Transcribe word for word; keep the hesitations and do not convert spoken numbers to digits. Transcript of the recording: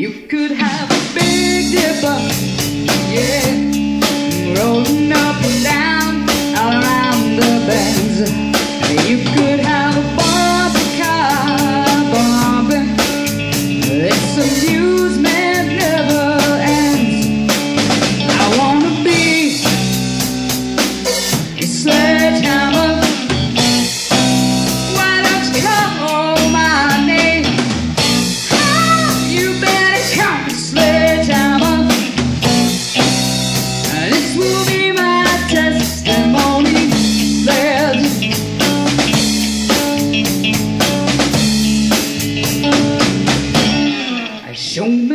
You could have a Big Dipper, yeah, rolling up and down all around the bends. You could have a Barbie car, Barbie. This amusement never ends. I wanna be a sledgehammer. Why don't you call my name? Oh, you better come, sledgehammer. This will be my testimony. Sledge. Show me